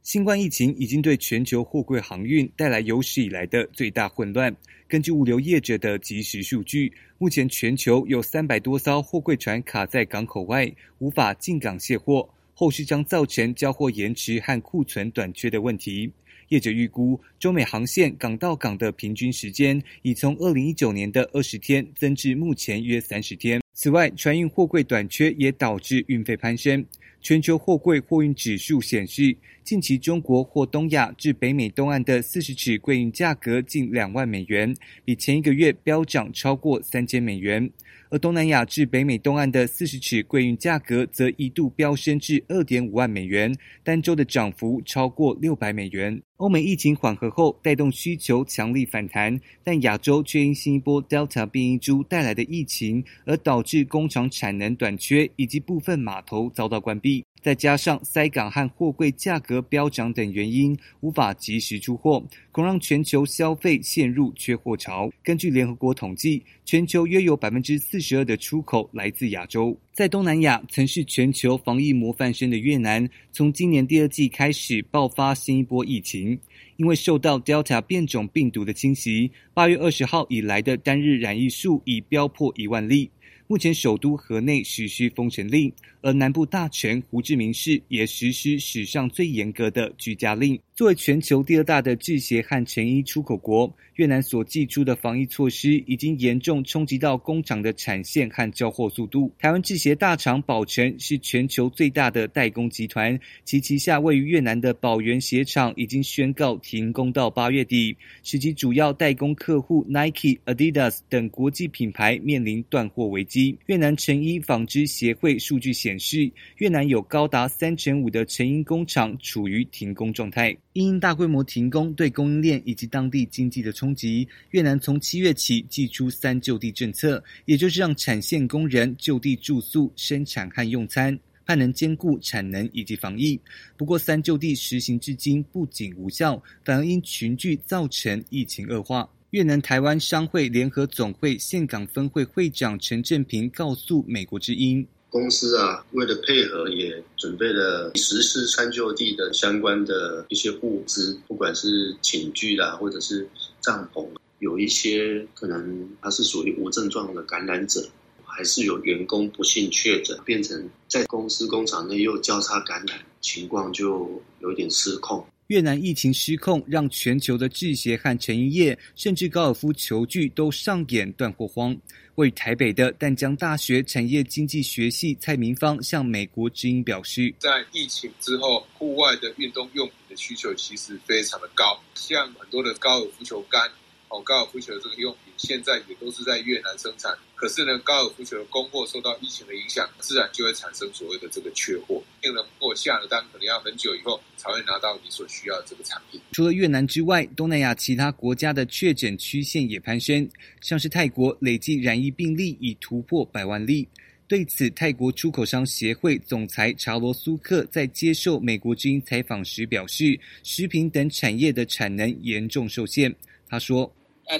新冠疫情已经对全球货柜航运带来有史以来的最大混乱。根据物流业者的即时数据，目前全球有300多艘货柜船卡在港口外，无法进港卸货，后续将造成交货延迟和库存短缺的问题。业者预估，中美航线港到港的平均时间已从2019年的20天增至目前约30天。此外，船运货柜短缺也导致运费攀升。全球货柜货运指数显示，近期中国或东亚至北美东岸的40尺柜运价格近2万美元，比前一个月飙涨超过3000美元。而东南亚至北美东岸的40尺柜运价格则一度飙升至 2.5 万美元，单周的涨幅超过600美元。欧美疫情缓和后，带动需求强力反弹，但亚洲却因新一波 Delta 变异株带来的疫情，而导致工厂产能短缺，以及部分码头遭到关闭。再加上塞港和货柜价格飙涨等原因，无法及时出货，恐让全球消费陷入缺货潮。根据联合国统计，全球约有 42% 的出口来自亚洲。在东南亚，曾是全球防疫模范生的越南，从今年第2季开始爆发新一波疫情。因为受到 Delta 变种病毒的侵袭，8月20号以来的单日染疫数已飙破1万例。目前首都河内实施封城令，而南部大城胡志明市也实施史上最严格的居家令。作为全球第2大的制鞋和成衣出口国，越南所祭出的防疫措施已经严重冲击到工厂的产线和交货速度。台湾制鞋大厂宝成是全球最大的代工集团，其旗下位于越南的宝源鞋厂已经宣告停工到8月底，使其主要代工客户 Nike、Adidas 等国际品牌面临断货危机。越南成衣纺织协会数据显示，越南有高达35%的成衣工厂处于停工状态。因大规模停工对供应链以及当地经济的冲击，越南从7月起祭出3就地政策，也就是让产线工人就地住宿、生产和用餐，盼能兼顾产能以及防疫。不过3就地实行至今不仅无效，反而因群聚造成疫情恶化。越南台湾商会联合总会岘港分会会长陈正平告诉美国之音， 公司为了配合也准备了实施3就地的相关的一些物资，不管是寝具啦，或者是帐篷，有一些可能它是属于无症状的感染者，还是有员工不幸确诊，变成在公司工厂内又交叉感染，情况就有点失控。 越南疫情失控，让全球的制鞋和成衣业，甚至高尔夫球具都上演断货荒。位于台北的淡江大学产业经济学系蔡明芳向美国之音表示， 在疫情之后，户外的运动用品的需求其实非常的高，像很多的高尔夫球杆、高尔夫球的这个用品，现在也都是在越南生产。可是呢，高尔夫球的供货受到疫情的影响，自然就会产生所谓的这个缺货。订了货下了单，可能要很久以后才会拿到你所需要的这个产品。 除了越南之外，东南亚其他国家的确诊曲线也攀升，像是泰国累计染疫病例已突破100万例。对此，泰国出口商协会总裁查罗苏克在接受美国之音采访时表示，食品等产业的产能严重受限。他说，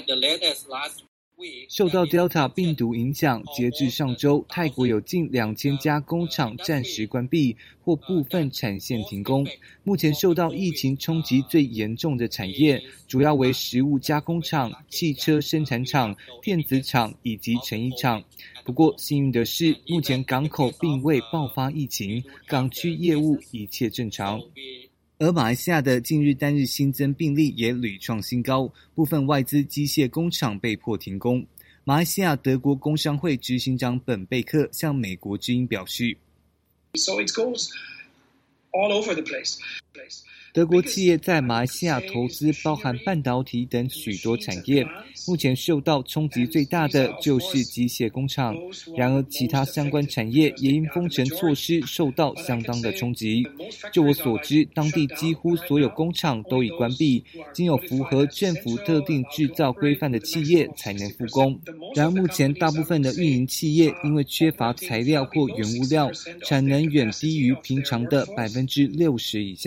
受到 Delta 病毒影响，截至上周，泰国有近2000家工厂暂时关闭或部分产线停工。目前受到疫情冲击最严重的产业，主要为食物加工厂、汽车生产厂、电子厂以及成衣厂。不过幸运的是，目前港口并未爆发疫情，港区业务一切正常。而马来西亚的近日单日新增病例也屡创新高，部分外资机械工厂被迫停工。马来西亚德国工商会执行长本贝克向美国之音表示， So it goes all over the place. 德国企业在马来西亚投资包含半导体等许多产业，目前受到冲击最大的就是机械工厂，然而其他相关产业也因封城措施受到相当的冲击。就我所知，当地几乎所有工厂都已关闭，仅有符合政府特定制造规范的企业才能复工。然而目前大部分的运营企业因为缺乏材料或原物料，产能远低于平常的60%以下。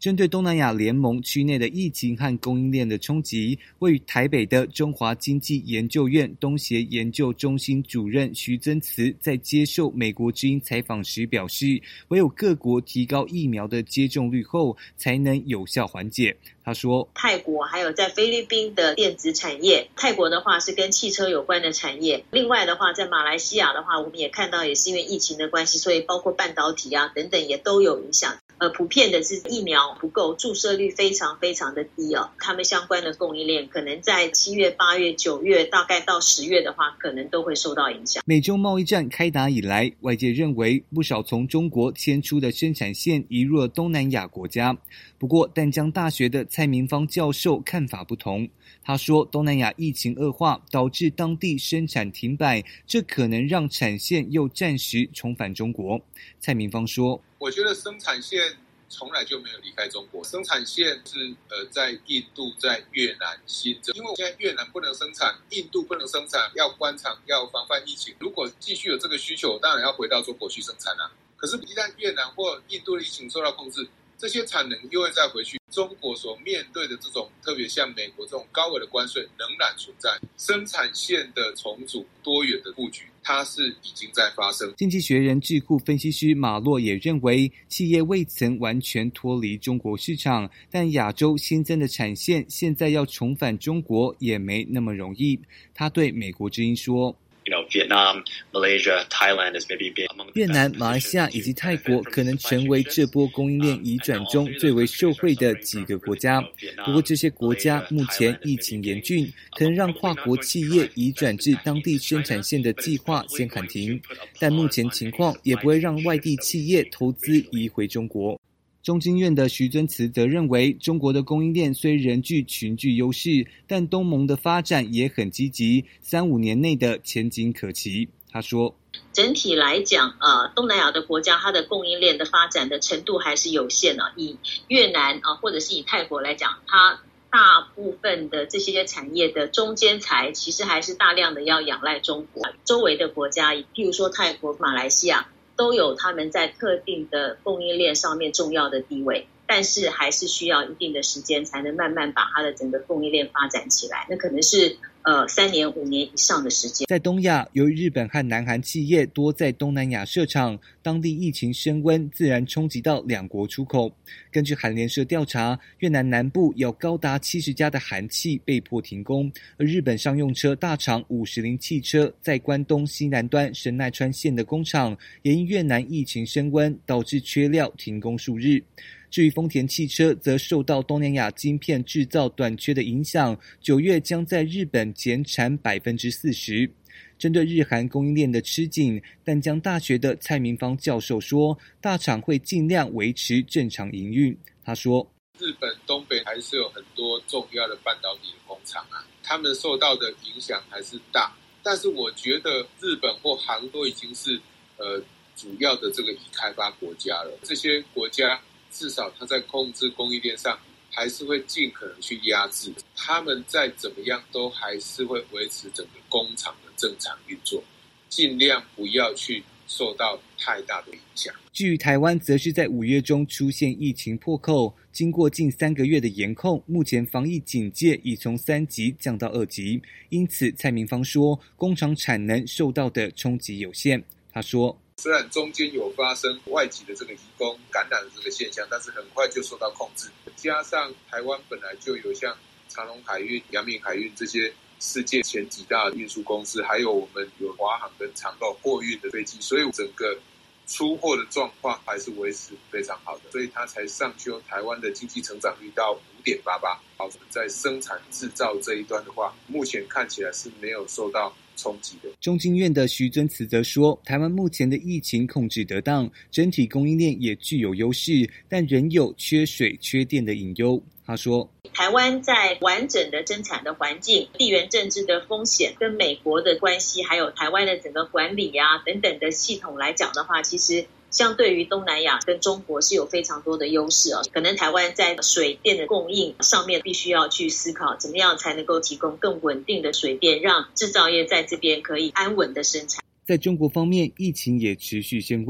针对东南亚联盟区内的疫情和供应链的冲击，位于台北的中华经济研究院东协研究中心主任徐增慈在接受美国之音采访时表示，唯有各国提高疫苗的接种率后，才能有效缓解。他说， 泰国还有在菲律宾的电子产业，泰国的话是跟汽车有关的产业，另外的话在马来西亚的话，我们也看到也是因为疫情的关系，所以包括半导体啊等等也都有影响。普遍的是疫苗不够，注射率非常非常的低哦。他们相关的供应链可能在7月、8月、9月，大概到10月的话，可能都会受到影响。 美中贸易战开打以来，外界认为不少从中国迁出的生产线移入了东南亚国家。不过，淡江大学的蔡明芳教授看法不同。他说，东南亚疫情恶化，导致当地生产停摆，这可能让产线又暂时重返中国。蔡明芳说， 我觉得生产线从来就没有离开中国，生产线是在印度、在越南新增，因为现在越南不能生产，印度不能生产，要关厂，要防范疫情。如果继续有这个需求，当然要回到中国去生产啊。可是，一旦越南或印度的疫情受到控制，这些产能又会再回去。中国所面对的这种，特别像美国这种高额的关税仍然存在，生产线的重组、多元的布局，它是已经在发生。 经济学人智库分析师马洛也认为，企业未曾完全脱离中国市场，但亚洲新增的产线现在要重返中国也没那么容易。他对美国之音说， Vietnam, Malaysia, Thailand is maybe being among 越南、马来西亚以及泰国可能成为这波供应链移转中最为受惠的几个国家。不过这些国家目前疫情严峻，可能让跨国企业移转至当地生产线的计划先喊停。但目前情况也不会让外地企业投资移回中国。中经院的徐增慈则认为，中国的供应链虽仍具群聚优势，但东盟的发展也很积极，3-5年内的前景可期。他说， 整体来讲，东南亚的国家它的供应链的发展的程度还是有限的。以越南或者是以泰国来讲，它大部分的这些产业的中间材其实还是大量的要仰赖中国。周围的国家，譬如说泰国、马来西亚，都有他们在特定的供应链上面重要的地位，但是还是需要一定的时间才能慢慢把它的整个供应链发展起来，那可能是3年5年以上的时间。 在东亚，由于日本和南韩企业多在东南亚设厂，当地疫情升温，自然冲击到两国出口。根据韩联社调查，越南南部有高达70家的韩企被迫停工，而日本商用车大厂50铃汽车在关东西南端神奈川县的工厂，也因越南疫情升温，导致缺料停工数日。至于丰田汽车，则受到东南亚晶片制造短缺的影响，9月将在日本减产40%。针对日韩供应链的吃紧，淡江大学的蔡明芳教授说，大厂会尽量维持正常营运。他说， 日本东北还是有很多重要的半导体的工厂啊，他们受到的影响还是大。但是我觉得日本或韩都已经是主要的这个已开发国家了，这些国家至少他在控制供应链上还是会尽可能去压制，他们再怎么样都还是会维持整个工厂的正常运作，尽量不要去受到太大的影响。 至于台湾，则是在5月中出现疫情破口，经过近3个月的严控，目前防疫警戒已从3级降到2级，因此蔡明芳说，工厂产能受到的冲击有限。他说， 虽然中间有发生外籍的这个移工感染的这个现象，但是很快就受到控制。加上台湾本来就有像长荣海运、阳明海运这些世界前几大运输公司，还有我们有华航跟长荣货运的飞机，所以整个出货的状况还是维持非常好的，所以它才上修台湾的经济成长率到5.88%。好，在生产制造这一端的话，目前看起来是没有受到冲击的。 中经院的徐增慈则说，台湾目前的疫情控制得当，整体供应链也具有优势，但仍有缺水缺电的隐忧。他说， 台湾在完整的生产的环境、地缘政治的风险跟美国的关系，还有台湾的整个管理等等的系统来讲的话，其实相对于东南亚跟中国是有非常多的优势可能台湾在水电的供应上面必须要去思考，怎么样才能够提供更稳定的水电，让制造业在这边可以安稳的生产。 在中国方面，疫情也持续升温。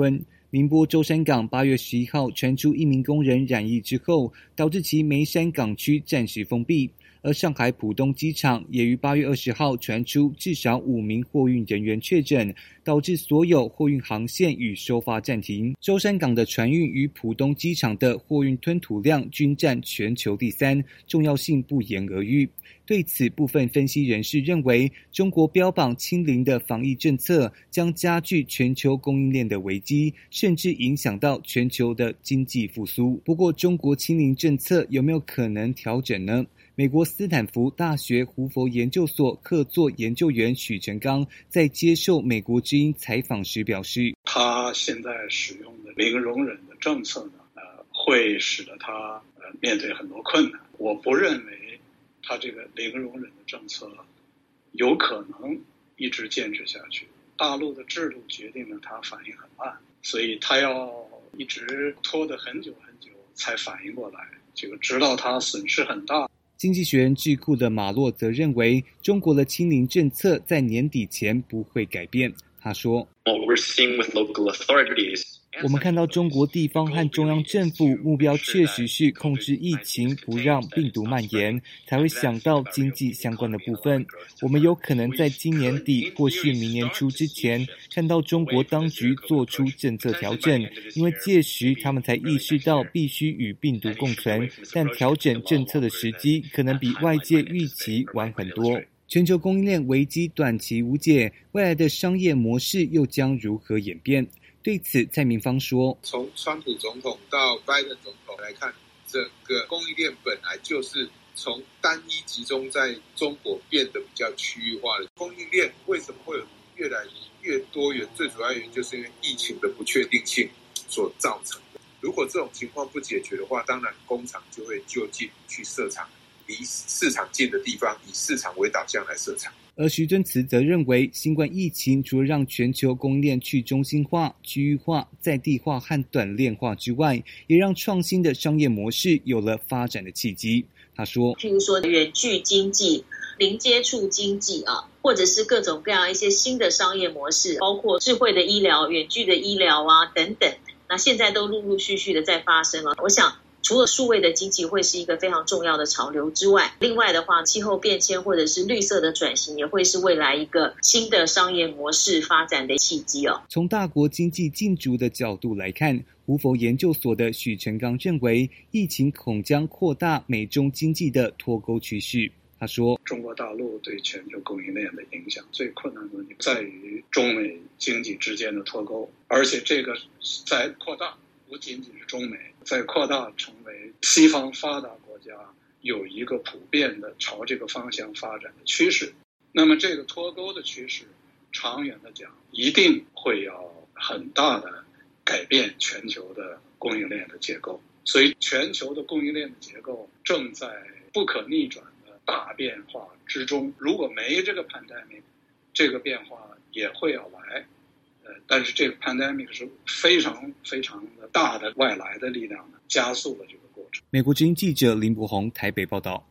宁波舟山港8月11号传出一名工人染疫之后，导致其梅山港区暂时封闭。而上海浦东机场也于8月20号传出至少5名货运人员确诊，导致所有货运航线与收发暂停。舟山港的船运与浦东机场的货运吞吐量均占全球第3，重要性不言而喻。对此，部分分析人士认为，中国标榜清零的防疫政策将加剧全球供应链的危机，甚至影响到全球的经济复苏。不过，中国清零政策有没有可能调整呢？美国斯坦福大学胡佛研究所客座研究员许成刚在接受美国之音采访时表示， 他现在使用的零容忍的政策呢，会使得他面对很多困难。我不认为他这个零容忍的政策有可能一直坚持下去。大陆的制度决定了他反应很慢，所以他要一直拖得很久很久才反应过来，这个直到他损失很大。 经济学人智库的马洛则认为，中国的清零政策在年底前不会改变。他说，我们看到中国地方和中央政府目标确实是控制疫情，不让病毒蔓延，才会想到经济相关的部分。我们有可能在今年底或是明年初之前看到中国当局做出政策调整，因为届时他们才意识到必须与病毒共存，但调整政策的时机可能比外界预期晚很多。全球供应链危机短期无解，未来的商业模式又将如何演变？对此，蔡明芳说， 从川普总统到拜登总统来看，整个供应链本来就是从单一集中在中国变得比较区域化的。供应链为什么会有越来越多元？最主要原因就是因为疫情的不确定性所造成的。如果这种情况不解决的话，当然工厂就会就近去设厂，离市场近的地方，以市场为导向来设厂。 而徐敦慈则认为，新冠疫情除了让全球供应链去中心化、区域化、在地化和短链化之外，也让创新的商业模式有了发展的契机。他说， 譬如说远距经济、零接触经济或者是各种各样一些新的商业模式，包括智慧的医疗、远距的医疗等等，那现在都陆陆续续的在发生了。我想除了数位的经济会是一个非常重要的潮流之外，另外的话，气候变迁或者是绿色的转型也会是未来一个新的商业模式发展的契机。 从大国经济竞逐的角度来看，胡佛研究所的许成刚认为，疫情恐将扩大美中经济的脱钩趋势。他说， 中国大陆对全球供应链的影响最困难的问题在于中美经济之间的脱钩，而且这个在扩大，不仅仅是中美，在扩大成为西方发达国家有一个普遍的朝这个方向发展的趋势。那么这个脱钩的趋势长远的讲一定会要很大的改变全球的供应链的结构，所以全球的供应链的结构正在不可逆转的大变化之中。如果没这个 pandemic， 这个变化也会要来，但是这个 pandemic 是非常非常的大的外来的力量加速了这个过程。 美国之音记者林柏宏台北报道。